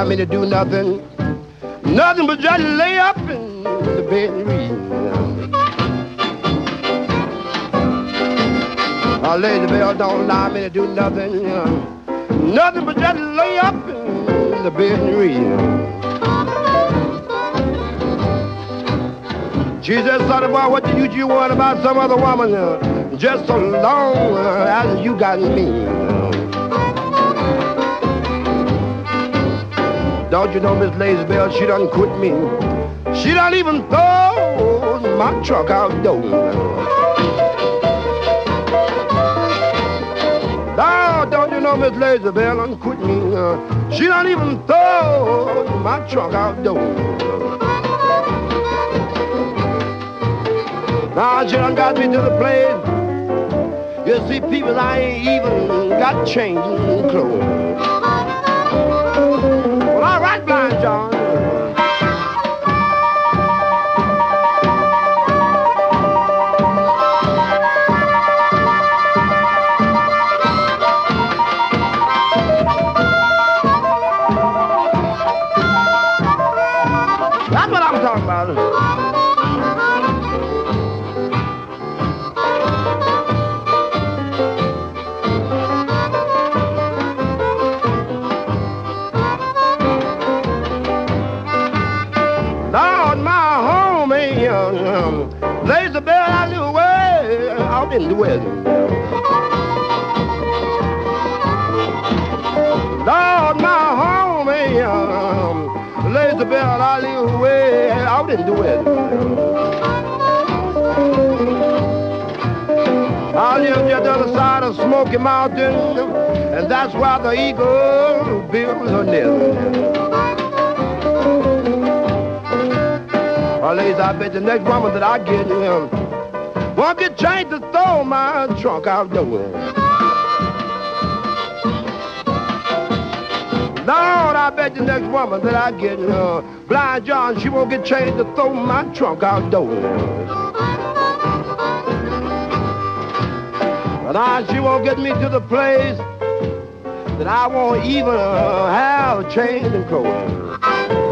me to do nothing, nothing but just lay up in the bed and read. Lazy Bell don't allow me to do nothing, nothing but just lay up in the bed and read. She said, son of boy, what do you want about some other woman? Just so long as you got me. Don't you know Miss Lazy Bell, she done quit me. She done even throw my truck out the door. Now, don't you know Miss Lazy Bell done quit me. She done even throw my truck out the door. Now she done got me to the place. You see, people, I ain't even got changing clothes. Well, all right, Blind John. That's what I'm talking about. Lazy Bell, I live way out in the west. Lord, my home ain't Lazy Bell, I live way out in the west. I live just on the side of Smoky Mountain, and that's where the eagle builds her nest. Lazy, I bet the next woman that I get won't get changed to throw my trunk out the way. Lord, I bet the next woman that I get, Blind John, she won't get changed to throw my trunk out the way. But now she won't get me to the place that I won't even have change in clothes.